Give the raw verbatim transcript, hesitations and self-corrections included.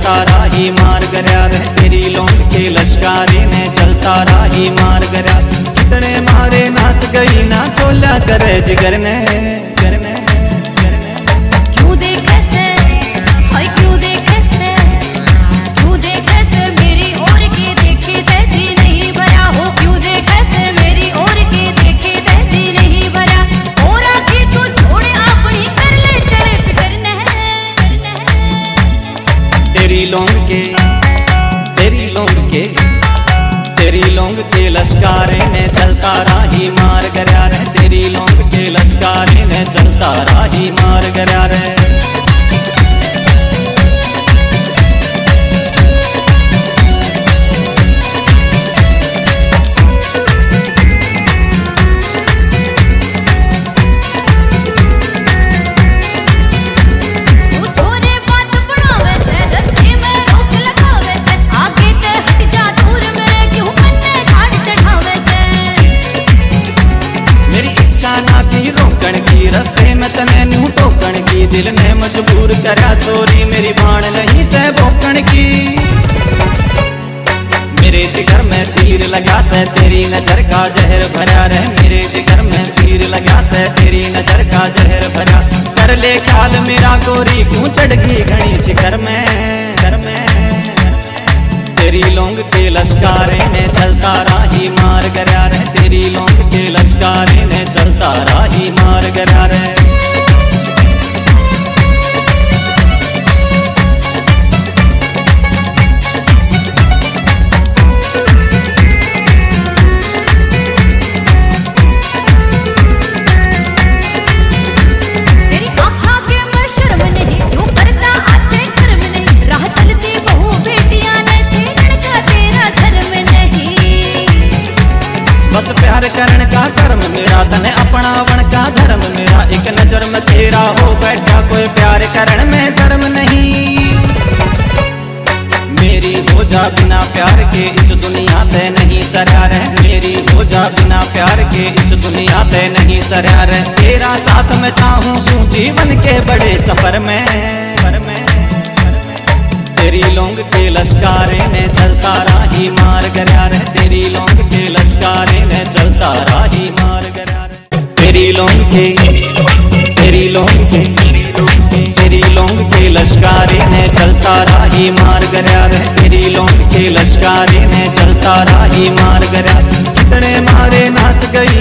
चलता राही मार गया रे, तेरी लौंग के लश्कारे ने चलता राही मार गया। कितने मारे नाच गई ना चोला करे जिगर ने, जिगर ने। क्यों देखे से, ओए क्यों देखे से, क्यों देखे से मेरी ओर के देखे ते जी नहीं भरा हो, क्यों देखे से मेरी ओर के देखे ते जी नहीं भरा। और आके तू छोड़े अपनी कर ले चले फिकर न तेरी लौंग के, तेरी लौंग के, तेरी लौंग के लश्कारे ने चलता राही मार गया रे, तेरी लौंग के लश्कारे ने चलता राही मार गया रे। रस्ते में तने न्यू टोकन की, दिल ने मजबूर करा चोरी मेरी बाण नहीं से भोकन की। मेरे जिगर में तीर लगा से तेरी नजर का जहर भरा रे, मेरे जिगर में तीर लगा से तेरी नजर का जहर भरा। कर ले ख्याल मेरा गोरी क्यों चढ़ गई घड़ी शिखर में, घर में। तेरी लौंग के लश्कारे ने चलता राही मार गया रे, तेरी लौंग के लश्कारे ने चलता राही मार गया रे। बस प्यार करण का कर्म मेरा, तने अपनावन का धर्म मेरा। एक नजर में तेरा हो बैठा कोई प्यार करण में शर्म नहीं। मेरी हो जा बिना प्यार के इस दुनिया पे नहीं सरा रे, मेरी हो जा बिना प्यार के इस दुनिया पे नहीं सरा रे। तेरा साथ में चाहूं सू जीवन के बड़े सफर में, सफर में। तेरी लौंग के लश्कारे ने चलता राही मार गया रे, तेरी लौंग के लश्कारे ने चलता राही मार गया रे। तेरी लौंग के, तेरी लौंग के, तेरी लौंग के लश्कारे ने चलता राही मार गया रे, तेरी लौंग के लश्कारे ने चलता राही मार गया। कितने मारे नाच गई